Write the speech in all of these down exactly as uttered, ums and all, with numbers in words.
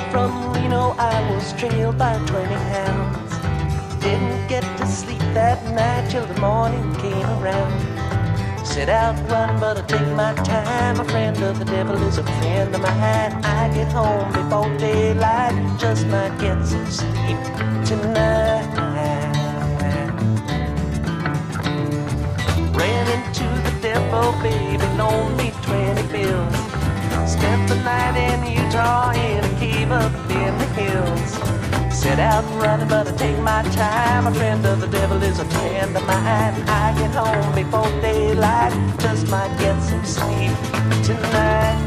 from Reno, I was trailed by twenty hounds. Didn't get to sleep that night till the morning came around. Set out running, but I take my time. A friend of the devil is a friend of mine. I get home before daylight, just might get some sleep tonight. Ran into the devil, baby, loaned me twenty bills. Spent the night in Utah in a cave up in the hills. Set out running, but I take my time. A friend of the devil is a friend of mine. I get home before daylight, just might get some sleep tonight.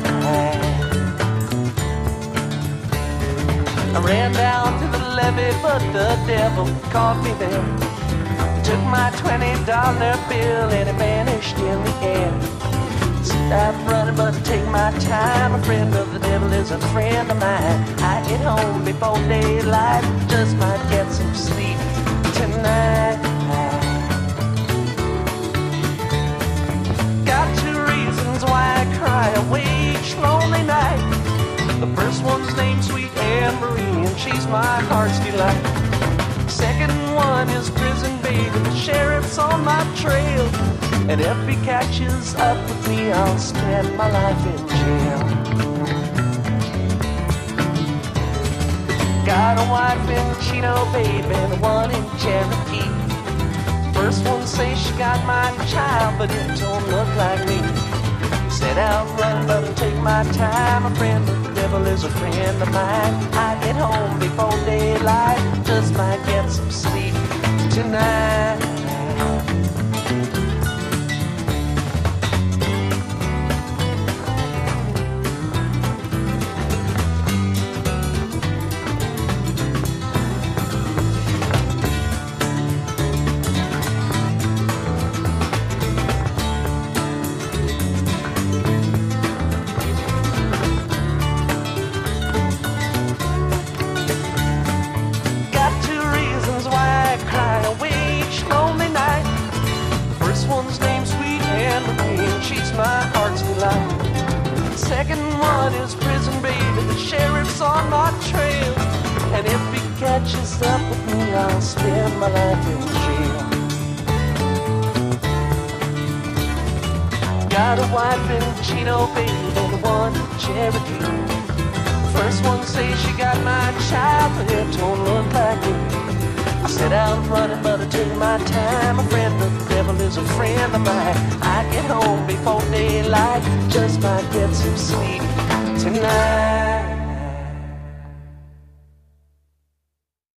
I ran down to the levee, but the devil caught me there. Took my twenty dollar bill and it vanished in the air. Stop running, but I take my time. A friend of the devil is a friend of mine. I get home before daylight, just might get some sleep tonight. Got two reasons why I cry away each lonely night. The first one's named Sweet Anne Marie, and she's my heart's delight. Second one is prison baby, the sheriff's on my trail. And if he catches up with me, I'll spend my life in jail. Got a wife in Chino, baby, and one in Cherokee. First one says she got my child, but it don't look like me. Set out running, but I take my time. A friend of the devil is a friend of mine. I get home before daylight, just might get some sleep tonight. Second one is prison baby, the sheriff's on my trail. And if he catches up with me, I'll spend my life in jail. Got a wife in Chino, baby, and one in Cherokee. First one says she got my child, but it don't look like it. I set out running, but I took my time. A friend of the devil is a friend of mine. I get home before daylight, just might get some sleep tonight.